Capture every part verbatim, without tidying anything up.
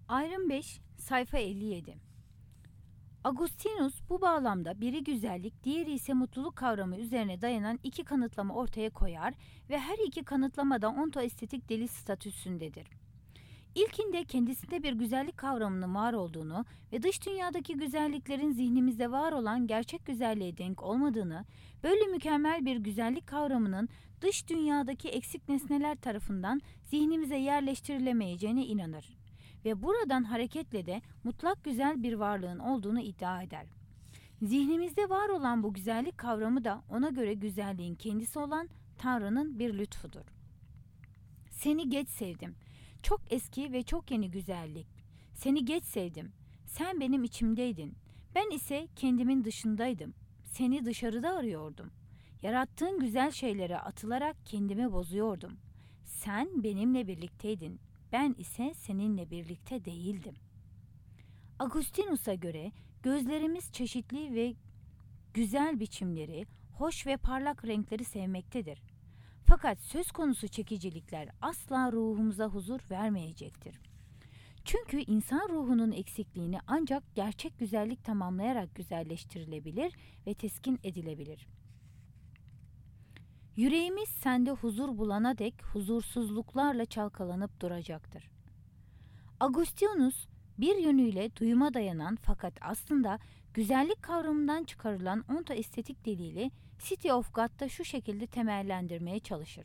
Ayrım beş, sayfa elli yedi. Agustinus bu bağlamda biri güzellik, diğeri ise mutluluk kavramı üzerine dayanan iki kanıtlama ortaya koyar ve her iki kanıtlama da ontoestetik delil statüsündedir. İlkinde kendisinde bir güzellik kavramının var olduğunu ve dış dünyadaki güzelliklerin zihnimizde var olan gerçek güzelliğe denk olmadığını, böyle mükemmel bir güzellik kavramının dış dünyadaki eksik nesneler tarafından zihnimize yerleştirilemeyeceğine inanır ve buradan hareketle de mutlak güzel bir varlığın olduğunu iddia eder. Zihnimizde var olan bu güzellik kavramı da ona göre güzelliğin kendisi olan Tanrı'nın bir lütfudur. Seni geç sevdim. Çok eski ve çok yeni güzellik. Seni geç sevdim. Sen benim içimdeydin. Ben ise kendimin dışındaydım. Seni dışarıda arıyordum. Yarattığın güzel şeylere atılarak kendimi bozuyordum. Sen benimle birlikteydin. Ben ise seninle birlikte değildim. Agustinus'a göre gözlerimiz çeşitli ve güzel biçimleri, hoş ve parlak renkleri sevmektedir. Fakat söz konusu çekicilikler asla ruhumuza huzur vermeyecektir. Çünkü insan ruhunun eksikliğini ancak gerçek güzellik tamamlayarak güzelleştirilebilir ve teskin edilebilir. Yüreğimiz sende huzur bulana dek huzursuzluklarla çalkalanıp duracaktır. Agustinus bir yönüyle duyuma dayanan fakat aslında güzellik kavramından çıkarılan ontoestetik delili City of God'da şu şekilde temellendirmeye çalışır.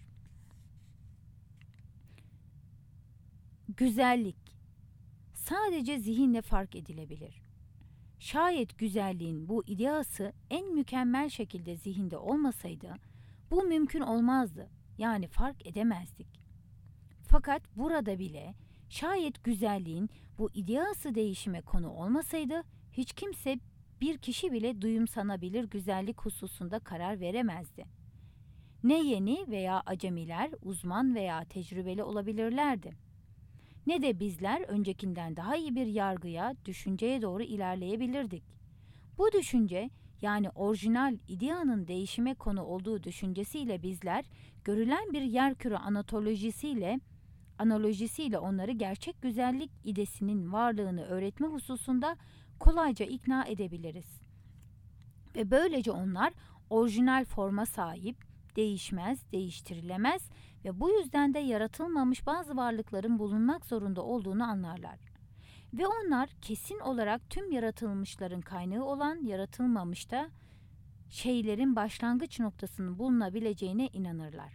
Güzellik sadece zihinle fark edilebilir. Şayet güzelliğin bu ideası en mükemmel şekilde zihinde olmasaydı, bu mümkün olmazdı, yani fark edemezdik. Fakat burada bile şayet güzelliğin bu ideası değişime konu olmasaydı, hiç kimse bir kişi bile duyumsanabilir güzellik hususunda karar veremezdi. Ne yeni veya acemiler uzman veya tecrübeli olabilirlerdi. Ne de bizler öncekinden daha iyi bir yargıya, düşünceye doğru ilerleyebilirdik. Bu düşünce, yani orijinal ideanın değişime konu olduğu düşüncesiyle bizler, görülen bir yerküre anatolojisiyle, analojisiyle onları gerçek güzellik idesinin varlığını öğretme hususunda kolayca ikna edebiliriz. Ve böylece onlar orijinal forma sahip, değişmez, değiştirilemez ve bu yüzden de yaratılmamış bazı varlıkların bulunmak zorunda olduğunu anlarlar. Ve onlar kesin olarak tüm yaratılmışların kaynağı olan yaratılmamışta şeylerin başlangıç noktasının bulunabileceğine inanırlar.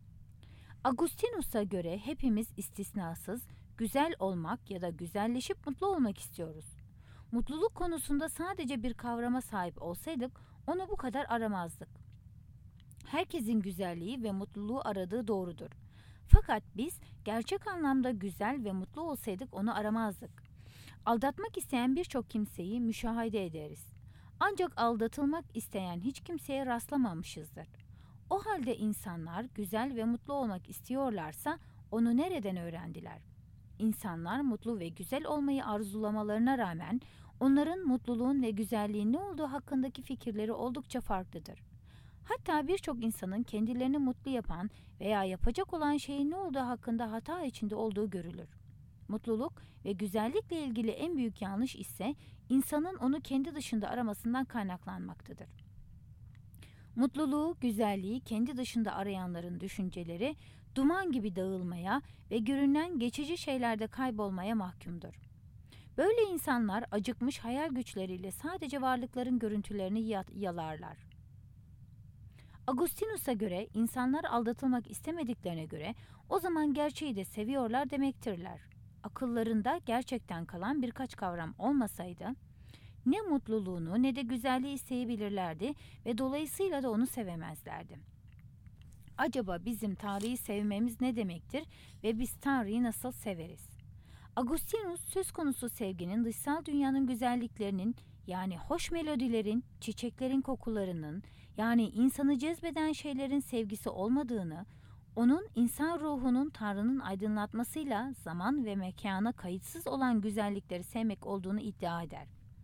Agustinus'a göre hepimiz istisnasız güzel olmak ya da güzelleşip mutlu olmak istiyoruz. Mutluluk konusunda sadece bir kavrama sahip olsaydık onu bu kadar aramazdık. Herkesin güzelliği ve mutluluğu aradığı doğrudur. Fakat biz gerçek anlamda güzel ve mutlu olsaydık onu aramazdık. Aldatmak isteyen birçok kimseyi müşahede ederiz. Ancak aldatılmak isteyen hiç kimseye rastlamamışızdır. O halde insanlar güzel ve mutlu olmak istiyorlarsa onu nereden öğrendiler? İnsanlar mutlu ve güzel olmayı arzulamalarına rağmen onların mutluluğun ve güzelliğin ne olduğu hakkındaki fikirleri oldukça farklıdır. Hatta birçok insanın kendilerini mutlu yapan veya yapacak olan şeyin ne olduğu hakkında hata içinde olduğu görülür. Mutluluk ve güzellikle ilgili en büyük yanlış ise insanın onu kendi dışında aramasından kaynaklanmaktadır. Mutluluğu, güzelliği kendi dışında arayanların düşünceleri duman gibi dağılmaya ve görünen geçici şeylerde kaybolmaya mahkumdur. Böyle insanlar acıkmış hayal güçleriyle sadece varlıkların görüntülerini yalarlar. Agustinus'a göre insanlar aldatılmak istemediklerine göre o zaman gerçeği de seviyorlar demektirler. Akıllarında gerçekten kalan birkaç kavram olmasaydı ne mutluluğunu ne de güzelliği isteyebilirlerdi ve dolayısıyla da onu sevemezlerdi. Acaba bizim Tanrı'yı sevmemiz ne demektir ve biz Tanrı'yı nasıl severiz? Agustinus söz konusu sevginin dışsal dünyanın güzelliklerinin, yani hoş melodilerin, çiçeklerin kokularının, yani insanı cezbeden şeylerin sevgisi olmadığını, onun insan ruhunun Tanrı'nın aydınlatmasıyla zaman ve mekana kayıtsız olan güzellikleri sevmek olduğunu iddia eder.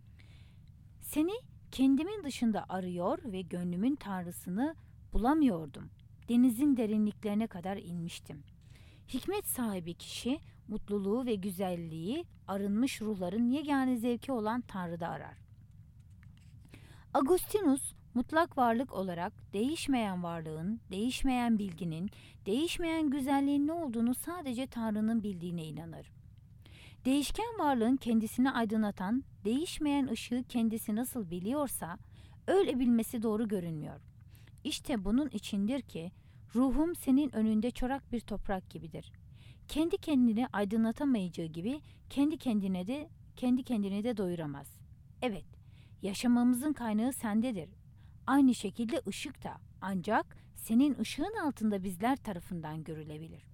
Seni kendimin dışında arıyor ve gönlümün Tanrısını bulamıyordum. Denizin derinliklerine kadar inmiştim. Hikmet sahibi kişi mutluluğu ve güzelliği arınmış ruhların yegane zevki olan Tanrı'da arar. Agustinus, mutlak varlık olarak değişmeyen varlığın, değişmeyen bilginin, değişmeyen güzelliğin ne olduğunu sadece Tanrı'nın bildiğine inanır. Değişken varlığın kendisini aydınlatan, değişmeyen ışığı kendisi nasıl biliyorsa, öyle bilmesi doğru görünmüyor. İşte bunun içindir ki, ruhum senin önünde çorak bir toprak gibidir. Kendi kendini aydınlatamayacağı gibi, kendi kendine de kendi kendini de doyuramaz. Evet, yaşamamızın kaynağı sendedir. Aynı şekilde ışık da, ancak senin ışığın altında bizler tarafından görülebilir.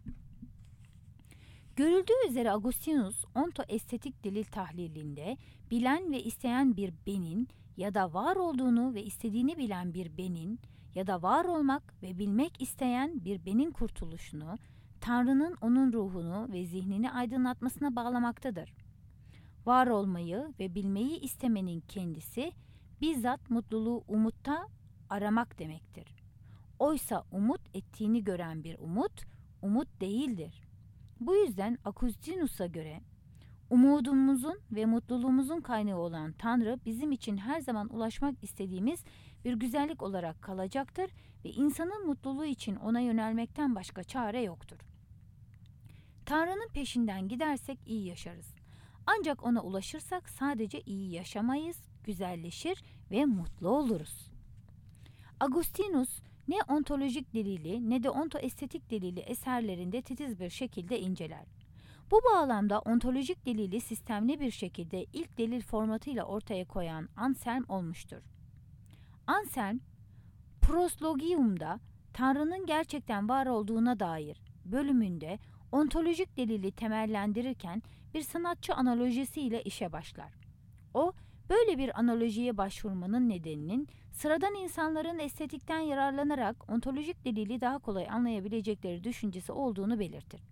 Görüldüğü üzere Agustinus, ontoestetik delil tahlilinde bilen ve isteyen bir benin ya da var olduğunu ve istediğini bilen bir benin ya da var olmak ve bilmek isteyen bir benin kurtuluşunu, Tanrı'nın onun ruhunu ve zihnini aydınlatmasına bağlamaktadır. Var olmayı ve bilmeyi istemenin kendisi, bizzat mutluluğu umutta aramak demektir. Oysa umut ettiğini gören bir umut, umut değildir. Bu yüzden Agustinus'a göre umudumuzun ve mutluluğumuzun kaynağı olan Tanrı bizim için her zaman ulaşmak istediğimiz bir güzellik olarak kalacaktır ve insanın mutluluğu için ona yönelmekten başka çare yoktur. Tanrı'nın peşinden gidersek iyi yaşarız. Ancak ona ulaşırsak sadece iyi yaşamayız, güzelleşir ve mutlu oluruz. Agustinus ne ontolojik delili ne de ontoestetik delili eserlerinde titiz bir şekilde inceler. Bu bağlamda ontolojik delili sistemli bir şekilde ilk delil formatıyla ortaya koyan Anselm olmuştur. Anselm, Proslogium'da Tanrı'nın gerçekten var olduğuna dair bölümünde ontolojik delili temellendirirken bir sanatçı analojisiyle işe başlar. O, böyle bir analojiye başvurmanın nedeninin sıradan insanların estetikten yararlanarak ontolojik delili daha kolay anlayabilecekleri düşüncesi olduğunu belirtir.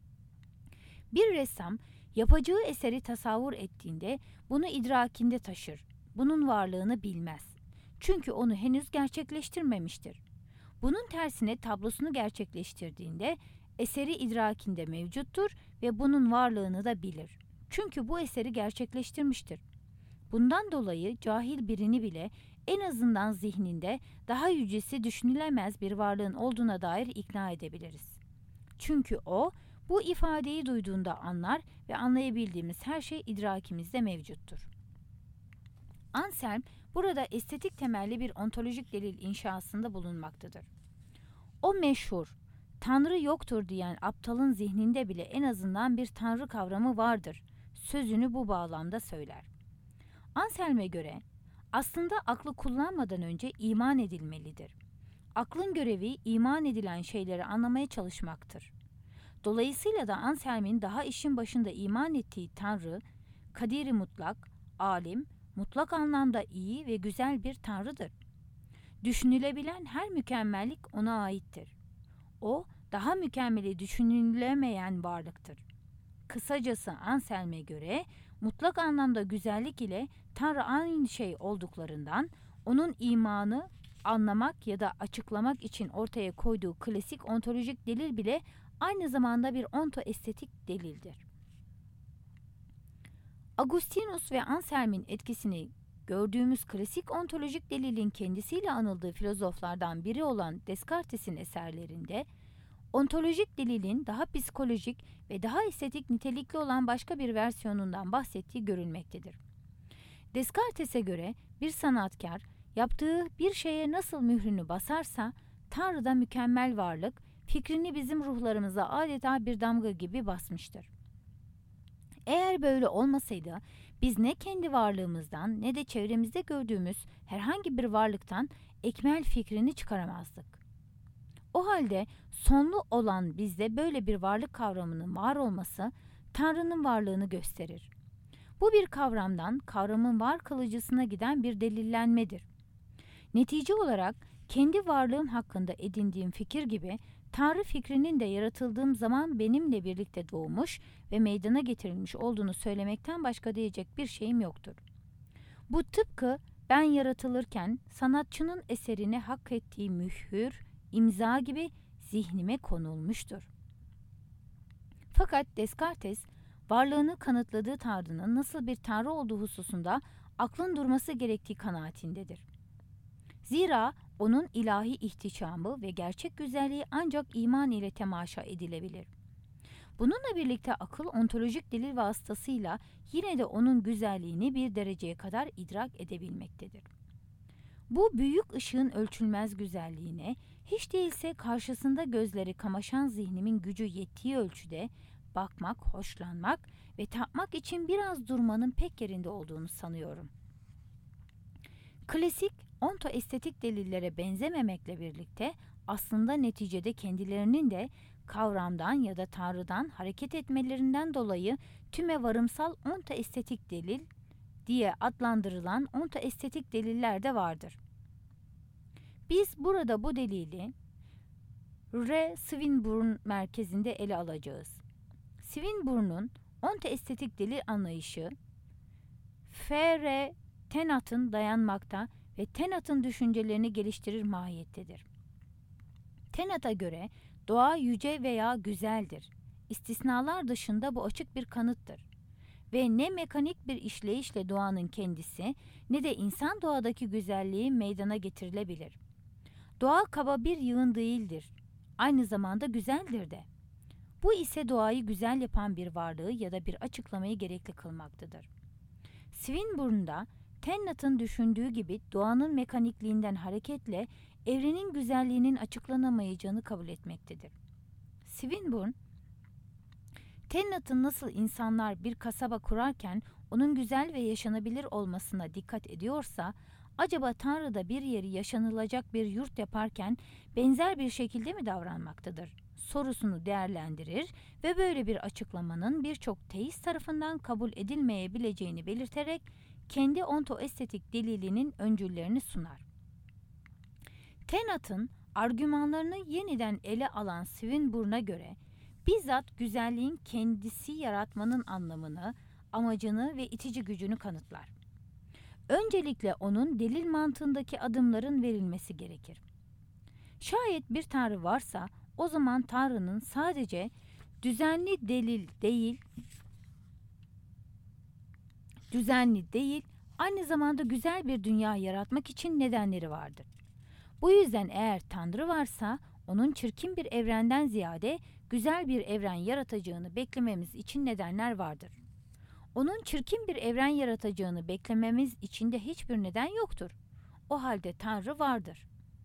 Bir ressam yapacağı eseri tasavvur ettiğinde bunu idrakinde taşır. Bunun varlığını bilmez. Çünkü onu henüz gerçekleştirmemiştir. Bunun tersine tablosunu gerçekleştirdiğinde eseri idrakinde mevcuttur ve bunun varlığını da bilir. Çünkü bu eseri gerçekleştirmiştir. Bundan dolayı cahil birini bile en azından zihninde daha yücesi düşünülemez bir varlığın olduğuna dair ikna edebiliriz. Çünkü o, bu ifadeyi duyduğunda anlar ve anlayabildiğimiz her şey idrakimizde mevcuttur. Anselm, burada estetik temelli bir ontolojik delil inşasında bulunmaktadır. O meşhur, Tanrı yoktur diyen aptalın zihninde bile en azından bir Tanrı kavramı vardır sözünü bu bağlamda söyler. Anselm'e göre, aslında aklı kullanmadan önce iman edilmelidir. Aklın görevi iman edilen şeyleri anlamaya çalışmaktır. Dolayısıyla da Anselm'in daha işin başında iman ettiği Tanrı, kadiri mutlak, alim, mutlak anlamda iyi ve güzel bir Tanrı'dır. Düşünülebilen her mükemmellik ona aittir. O, daha mükemmeli düşünülemeyen varlıktır. Kısacası Anselm'e göre mutlak anlamda güzellik ile Tanrı aynı şey olduklarından onun imanı anlamak ya da açıklamak için ortaya koyduğu klasik ontolojik delil bile aynı zamanda bir ontoestetik delildir. Agustinus ve Anselm'in etkisini gördüğümüz klasik ontolojik delilin kendisiyle anıldığı filozoflardan biri olan Descartes'in eserlerinde ontolojik delilin daha psikolojik ve daha estetik nitelikli olan başka bir versiyonundan bahsettiği görülmektedir. Descartes'e göre bir sanatkar yaptığı bir şeye nasıl mührünü basarsa Tanrı'da mükemmel varlık fikrini bizim ruhlarımıza adeta bir damga gibi basmıştır. Eğer böyle olmasaydı biz ne kendi varlığımızdan ne de çevremizde gördüğümüz herhangi bir varlıktan ekmel fikrini çıkaramazdık. O halde sonlu olan bizde böyle bir varlık kavramının var olması Tanrı'nın varlığını gösterir. Bu bir kavramdan kavramın var kılıcısına giden bir delillenmedir. Netice olarak kendi varlığım hakkında edindiğim fikir gibi Tanrı fikrinin de yaratıldığım zaman benimle birlikte doğmuş ve meydana getirilmiş olduğunu söylemekten başka diyecek bir şeyim yoktur. Bu tıpkı ben yaratılırken sanatçının eserine hak ettiği mühür, imza gibi zihnime konulmuştur. Fakat Descartes, varlığını kanıtladığı Tanrı'nın nasıl bir Tanrı olduğu hususunda aklın durması gerektiği kanaatindedir. Zira onun ilahi ihtişamı ve gerçek güzelliği ancak iman ile temaşa edilebilir. Bununla birlikte akıl ontolojik delil vasıtasıyla yine de onun güzelliğini bir dereceye kadar idrak edebilmektedir. Bu büyük ışığın ölçülmez güzelliğine, hiç değilse karşısında gözleri kamaşan zihnimin gücü yettiği ölçüde bakmak, hoşlanmak ve tatmak için biraz durmanın pek yerinde olduğunu sanıyorum. Klasik, ontoestetik delillere benzememekle birlikte aslında neticede kendilerinin de kavramdan ya da Tanrı'dan hareket etmelerinden dolayı tüme varımsal ontoestetik delil diye adlandırılan ontoestetik deliller de vardır. Biz burada bu delili R. Swinburne merkezinde ele alacağız. Swinburne'un ontoestetik delil anlayışı, F R Tenat'ın dayanmakta ve Tenat'ın düşüncelerini geliştirir mahiyettedir. Tenat'a göre doğa yüce veya güzeldir. İstisnalar dışında bu açık bir kanıttır. Ve ne mekanik bir işleyişle doğanın kendisi ne de insan doğadaki güzelliği meydana getirilebilir. Doğa kaba bir yığın değildir. Aynı zamanda güzeldir de. Bu ise doğayı güzel yapan bir varlığı ya da bir açıklamayı gerekli kılmaktadır. Swinburne'da Tennant'ın düşündüğü gibi doğanın mekanikliğinden hareketle evrenin güzelliğinin açıklanamayacağını kabul etmektedir. Swinburne, Tennant'ın nasıl insanlar bir kasaba kurarken onun güzel ve yaşanabilir olmasına dikkat ediyorsa, acaba Tanrı da bir yeri yaşanılacak bir yurt yaparken benzer bir şekilde mi davranmaktadır sorusunu değerlendirir ve böyle bir açıklamanın birçok teist tarafından kabul edilmeyebileceğini belirterek kendi ontoestetik delilinin öncüllerini sunar. Tennant'ın argümanlarını yeniden ele alan Swinburne'a göre bizzat güzelliğin kendisi yaratmanın anlamını, amacını ve itici gücünü kanıtlar. Öncelikle onun delil mantığındaki adımların verilmesi gerekir. Şayet bir Tanrı varsa o zaman Tanrı'nın sadece düzenli delil değil, düzenli değil, aynı zamanda güzel bir dünya yaratmak için nedenleri vardır. Bu yüzden eğer Tanrı varsa onun çirkin bir evrenden ziyade güzel bir evren yaratacağını beklememiz için nedenler vardır. Onun çirkin bir evren yaratacağını beklememiz için de hiçbir neden yoktur. O halde Tanrı vardır.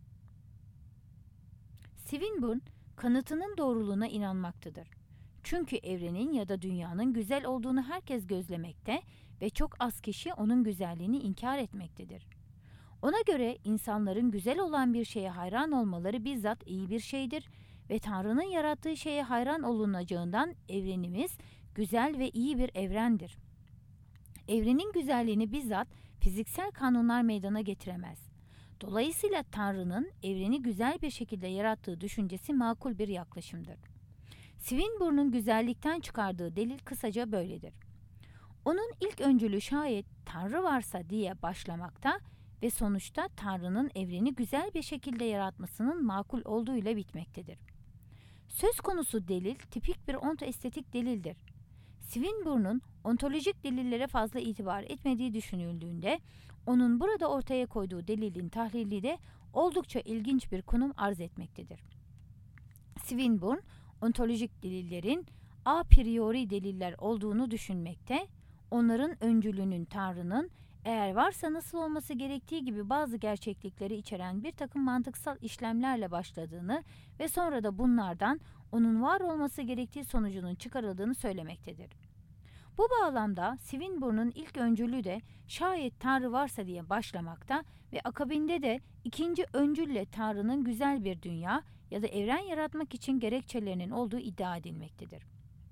Swinburne kanıtının doğruluğuna inanmaktadır. Çünkü evrenin ya da dünyanın güzel olduğunu herkes gözlemekte ve çok az kişi onun güzelliğini inkar etmektedir. Ona göre insanların güzel olan bir şeye hayran olmaları bizzat iyi bir şeydir ve Tanrı'nın yarattığı şeye hayran olunacağından evrenimiz güzel ve iyi bir evrendir. Evrenin güzelliğini bizzat fiziksel kanunlar meydana getiremez. Dolayısıyla Tanrı'nın evreni güzel bir şekilde yarattığı düşüncesi makul bir yaklaşımdır. Swinburne'un güzellikten çıkardığı delil kısaca böyledir. Onun ilk öncülü şayet Tanrı varsa diye başlamakta ve sonuçta Tanrı'nın evreni güzel bir şekilde yaratmasının makul olduğuyla bitmektedir. Söz konusu delil tipik bir ontoestetik delildir. Swinburne'un ontolojik delillere fazla itibar etmediği düşünüldüğünde, onun burada ortaya koyduğu delilin tahlili de oldukça ilginç bir konum arz etmektedir. Swinburne, ontolojik delillerin a priori deliller olduğunu düşünmekte, onların öncülünün Tanrı'nın eğer varsa nasıl olması gerektiği gibi bazı gerçeklikleri içeren bir takım mantıksal işlemlerle başladığını ve sonra da bunlardan onun var olması gerektiği sonucunun çıkarıldığını söylemektedir. Bu bağlamda Swinburne'un ilk öncülü de şayet Tanrı varsa diye başlamakta ve akabinde de ikinci öncülle Tanrı'nın güzel bir dünya ya da evren yaratmak için gerekçelerinin olduğu iddia edilmektedir.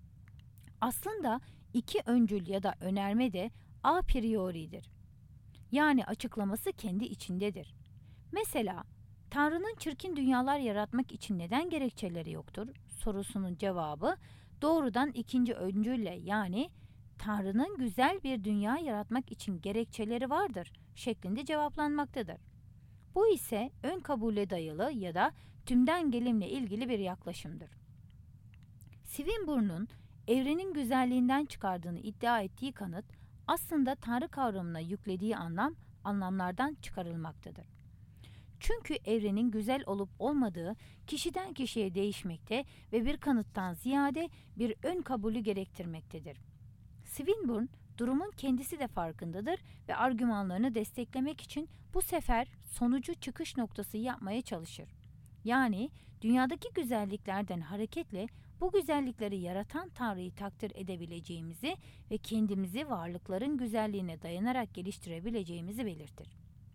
Aslında iki öncül ya da önerme de a priori'dir. Yani açıklaması kendi içindedir. Mesela Tanrı'nın çirkin dünyalar yaratmak için neden gerekçeleri yoktur sorusunun cevabı doğrudan ikinci öncülle yani Tanrı'nın güzel bir dünya yaratmak için gerekçeleri vardır şeklinde cevaplanmaktadır. Bu ise ön kabule dayalı ya da tümden gelimle ilgili bir yaklaşımdır. Swinburne'un evrenin güzelliğinden çıkardığını iddia ettiği kanıt, aslında Tanrı kavramına yüklediği anlam, anlamlardan çıkarılmaktadır. Çünkü evrenin güzel olup olmadığı kişiden kişiye değişmekte ve bir kanıttan ziyade bir ön kabulü gerektirmektedir. Swinburne, durumun kendisi de farkındadır ve argümanlarını desteklemek için bu sefer sonucu çıkış noktası yapmaya çalışır. Yani dünyadaki güzelliklerden hareketle bu güzellikleri yaratan Tanrı'yı takdir edebileceğimizi ve kendimizi varlıkların güzelliğine dayanarak geliştirebileceğimizi belirtir.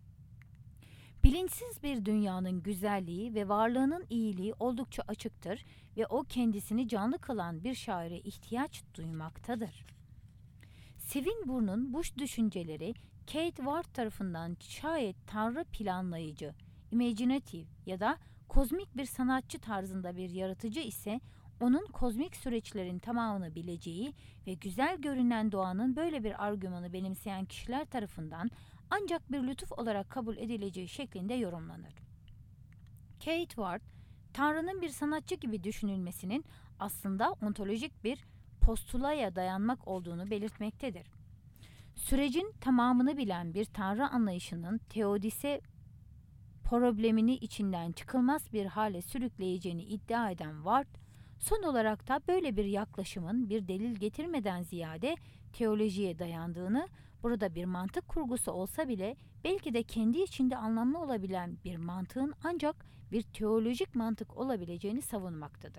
Bilinçsiz bir dünyanın güzelliği ve varlığının iyiliği oldukça açıktır ve o kendisini canlı kılan bir şaire ihtiyaç duymaktadır. Swinburne'un bu düşünceleri Kate Ward tarafından şayet Tanrı planlayıcı, imaginative ya da kozmik bir sanatçı tarzında bir yaratıcı ise onun kozmik süreçlerin tamamını bileceği ve güzel görünen doğanın böyle bir argümanı benimseyen kişiler tarafından ancak bir lütuf olarak kabul edileceği şeklinde yorumlanır. Kate Ward, Tanrı'nın bir sanatçı gibi düşünülmesinin aslında ontolojik bir postulaya dayanmak olduğunu belirtmektedir. Sürecin tamamını bilen bir Tanrı anlayışının teodise problemini içinden çıkılmaz bir hale sürükleyeceğini iddia eden Ward, son olarak da böyle bir yaklaşımın bir delil getirmeden ziyade teolojiye dayandığını, burada bir mantık kurgusu olsa bile belki de kendi içinde anlamlı olabilen bir mantığın ancak bir teolojik mantık olabileceğini savunmaktadır.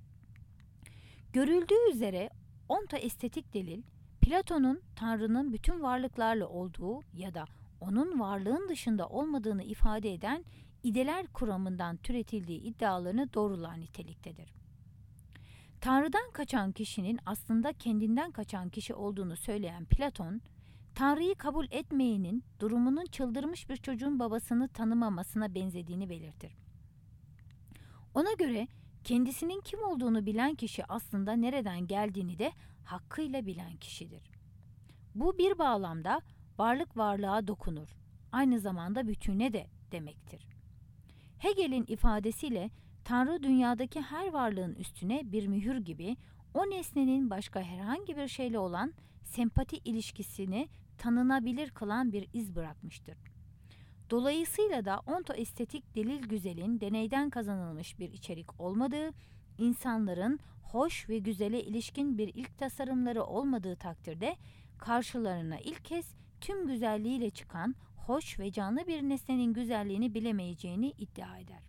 Görüldüğü üzere ontoestetik delil, Platon'un Tanrı'nın bütün varlıklarla olduğu ya da onun varlığın dışında olmadığını ifade eden ideler kuramından türetildiği iddialarını doğrular niteliktedir. Tanrı'dan kaçan kişinin aslında kendinden kaçan kişi olduğunu söyleyen Platon, Tanrı'yı kabul etmeyenin durumunun çıldırmış bir çocuğun babasını tanımamasına benzediğini belirtir. Ona göre kendisinin kim olduğunu bilen kişi aslında nereden geldiğini de hakkıyla bilen kişidir. Bu bir bağlamda varlık varlığa dokunur, aynı zamanda bütüne de demektir. Hegel'in ifadesiyle Tanrı dünyadaki her varlığın üstüne bir mühür gibi o nesnenin başka herhangi bir şeyle olan sempati ilişkisini tanınabilir kılan bir iz bırakmıştır. Dolayısıyla da ontoestetik delil güzelin deneyden kazanılmış bir içerik olmadığı, insanların hoş ve güzele ilişkin bir ilk tasarımları olmadığı takdirde karşılarına ilk kez tüm güzelliğiyle çıkan hoş ve canlı bir nesnenin güzelliğini bilemeyeceğini iddia eder.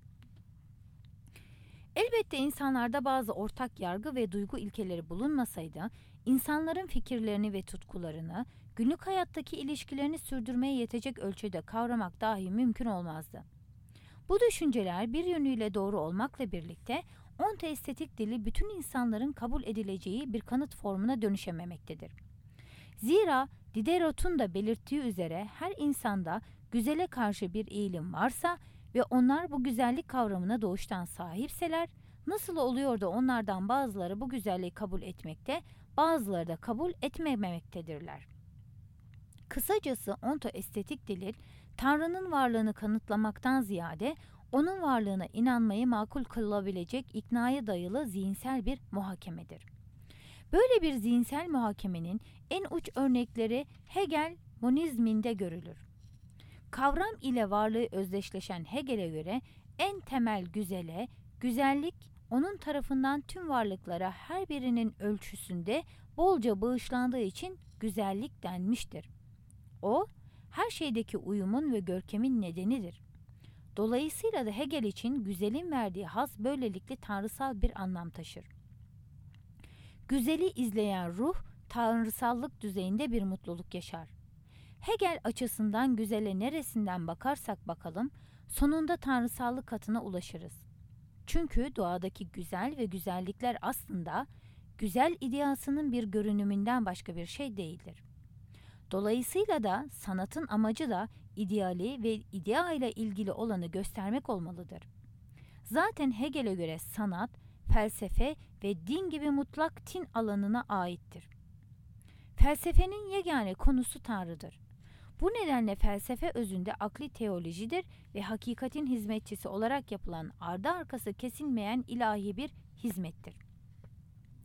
Elbette insanlarda bazı ortak yargı ve duygu ilkeleri bulunmasaydı, insanların fikirlerini ve tutkularını, günlük hayattaki ilişkilerini sürdürmeye yetecek ölçüde kavramak dahi mümkün olmazdı. Bu düşünceler bir yönüyle doğru olmakla birlikte, ontoestetik dili bütün insanların kabul edileceği bir kanıt formuna dönüşememektedir. Zira Diderot'un da belirttiği üzere her insanda güzele karşı bir eğilim varsa ve onlar bu güzellik kavramına doğuştan sahipseler, nasıl oluyor da onlardan bazıları bu güzelliği kabul etmekte, bazıları da kabul etmemektedirler. Kısacası ontoestetik delil, Tanrı'nın varlığını kanıtlamaktan ziyade onun varlığına inanmayı makul kılabilecek iknaya dayalı zihinsel bir muhakemedir. Böyle bir zihinsel muhakemenin en uç örnekleri Hegel monizminde görülür. Kavram ile varlığı özdeşleşen Hegel'e göre en temel güzele, güzellik onun tarafından tüm varlıklara her birinin ölçüsünde bolca bağışlandığı için güzellik denmiştir. O, her şeydeki uyumun ve görkemin nedenidir. Dolayısıyla da Hegel için güzelin verdiği haz böylelikle tanrısal bir anlam taşır. Güzeli izleyen ruh, tanrısallık düzeyinde bir mutluluk yaşar. Hegel açısından güzele neresinden bakarsak bakalım, sonunda tanrısallık katına ulaşırız. Çünkü doğadaki güzel ve güzellikler aslında güzel ideasının bir görünümünden başka bir şey değildir. Dolayısıyla da sanatın amacı da ideali ve idea ile ilgili olanı göstermek olmalıdır. Zaten Hegel'e göre sanat, felsefe ve din gibi mutlak tin alanına aittir. Felsefenin yegane konusu Tanrı'dır. Bu nedenle felsefe özünde akli teolojidir ve hakikatin hizmetçisi olarak yapılan ardı arkası kesilmeyen ilahi bir hizmettir.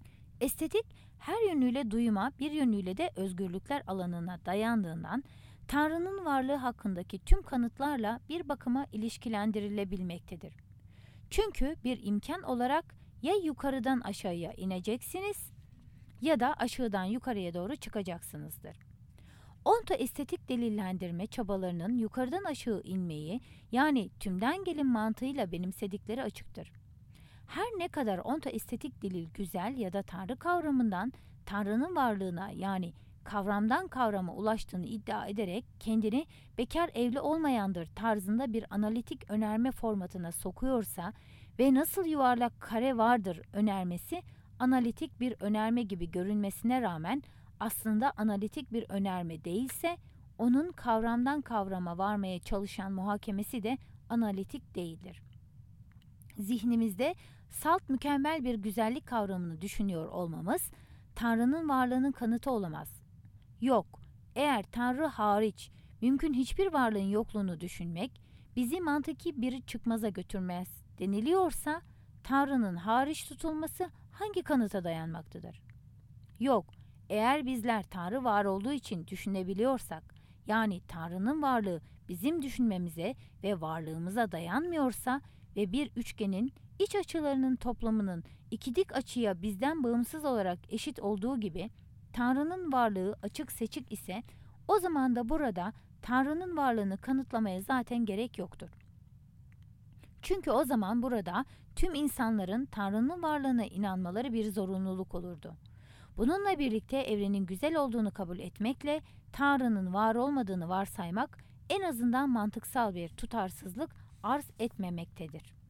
Estetik her yönüyle duyuma, bir yönüyle de özgürlükler alanına dayandığından Tanrı'nın varlığı hakkındaki tüm kanıtlarla bir bakıma ilişkilendirilebilmektedir. Çünkü bir imkan olarak ya yukarıdan aşağıya ineceksiniz ya da aşağıdan yukarıya doğru çıkacaksınızdır. Ontoestetik delillendirme çabalarının yukarıdan aşağı inmeyi, yani tümden gelin mantığıyla benimsedikleri açıktır. Her ne kadar ontoestetik delil güzel ya da Tanrı kavramından Tanrı'nın varlığına, yani kavramdan kavrama ulaştığını iddia ederek kendini bekar evli olmayandır tarzında bir analitik önerme formatına sokuyorsa ve nasıl yuvarlak kare vardır önermesi analitik bir önerme gibi görünmesine rağmen aslında analitik bir önerme değilse, onun kavramdan kavrama varmaya çalışan muhakemesi de analitik değildir. Zihnimizde salt mükemmel bir güzellik kavramını düşünüyor olmamız, Tanrı'nın varlığının kanıtı olamaz. Yok, eğer Tanrı hariç mümkün hiçbir varlığın yokluğunu düşünmek, bizi mantıki bir çıkmaza götürmez deniliyorsa, Tanrı'nın hariç tutulması hangi kanıta dayanmaktadır? Yok, eğer bizler Tanrı var olduğu için düşünebiliyorsak, yani Tanrı'nın varlığı bizim düşünmemize ve varlığımıza dayanmıyorsa ve bir üçgenin iç açılarının toplamının iki dik açıya bizden bağımsız olarak eşit olduğu gibi Tanrı'nın varlığı açık seçik ise, o zaman da burada Tanrı'nın varlığını kanıtlamaya zaten gerek yoktur. Çünkü o zaman burada tüm insanların Tanrı'nın varlığına inanmaları bir zorunluluk olurdu. Bununla birlikte evrenin güzel olduğunu kabul etmekle Tanrı'nın var olmadığını varsaymak en azından mantıksal bir tutarsızlık arz etmemektedir.